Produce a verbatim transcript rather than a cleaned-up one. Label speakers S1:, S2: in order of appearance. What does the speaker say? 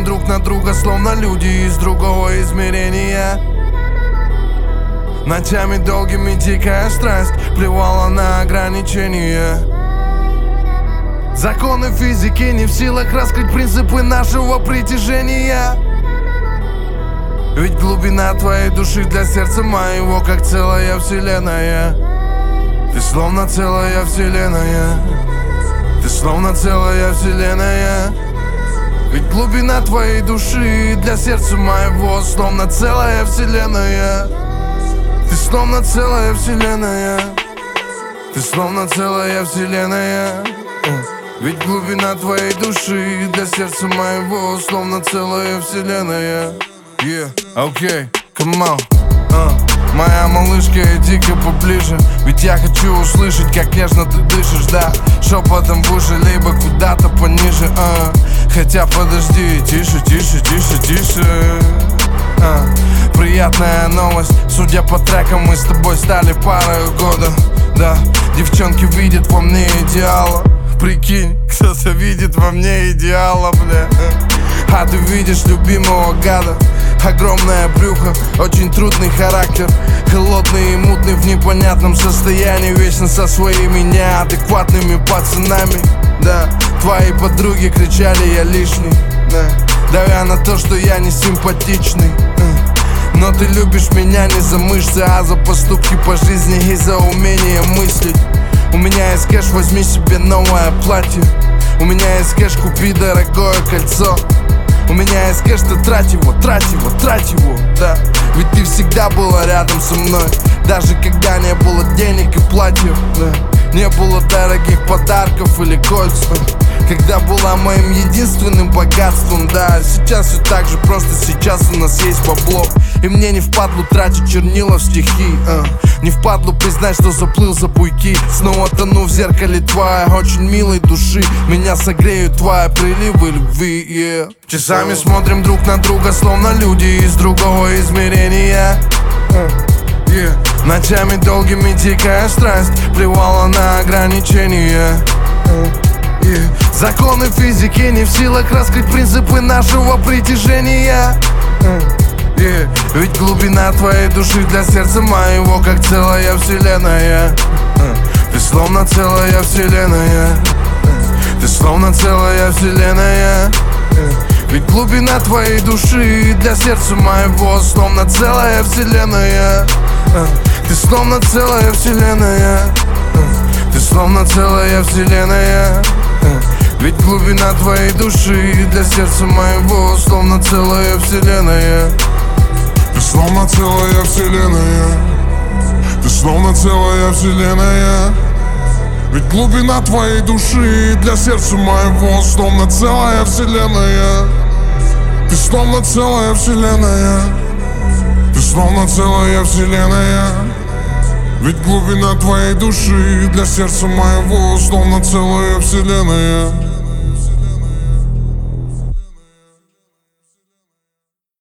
S1: друг на друга, словно люди из другого измерения. Ночами долгими дикая страсть плевала на ограничения. Законы физики не в силах раскрыть принципы нашего притяжения. Ведь глубина твоей души для сердца моего как целая вселенная. Ты словно целая вселенная. Ты словно целая вселенная. Ведь глубина твоей души для сердца моего словно целая вселенная. Ты словно целая вселенная. Ты словно целая вселенная. Ведь глубина твоей души для сердца моего словно целая вселенная. Yeah, окей, okay, come on uh. Моя малышка, иди-ка поближе. Ведь я хочу услышать, как нежно ты дышишь, да. Шепотом в уши, либо куда-то пониже uh. Хотя подожди, тише, тише, тише, тише uh. Приятная новость, судя по трекам, мы с тобой стали парой года. Да, девчонки видят во мне идеала. Прикинь, кто-то видит во мне идеала, бля. А ты видишь любимого гада. Огромное брюхо, очень трудный характер. Холодный и мутный в непонятном состоянии. Вечно со своими неадекватными пацанами. Да, твои подруги кричали, я лишний, да, давя на то, что я не симпатичный. Но ты любишь меня не за мышцы, а за поступки по жизни и за умение мыслить. У меня есть кэш, возьми себе новое платье. У меня есть кэш, купи дорогое кольцо. У меня есть кэш, ты трать его, трать его, трать его, да. Ведь ты всегда была рядом со мной, даже когда не было денег и платьев, да. Не было дорогих подарков или кольц, когда была моим единственным богатством, да. Сейчас все так же, просто сейчас у нас есть бабло. И мне не впадлу тратить чернила в стихи, а. Не впадлу признать, что заплыл за буйки. Снова тону в зеркале твоей очень милой души. Меня согреют твои приливы любви, yeah. Часами смотрим друг на друга, словно люди из другого измерения, yeah. Ночами долгими дикая страсть плевала на ограничения, yeah. Законы физики не в силах раскрыть принципы нашего притяжения, yeah. Ведь глубина твоей души для сердца моего как целая вселенная. Ты словно целая вселенная. Ты словно целая вселенная. Ведь глубина твоей души для сердца моего словно целая вселенная. Ты словно целая вселенная. Ты словно целая вселенная. Ведь глубина твоей души для сердца моего словно целая вселенная.
S2: Ты словно целая вселенная. Ты словно целая вселенная. Ведь глубина твоей души для сердца моего словно целая вселенная. Ты словно целая вселенная. Ты словно целая вселенная. Ведь глубина твоей души для сердца моего словно целая вселенная.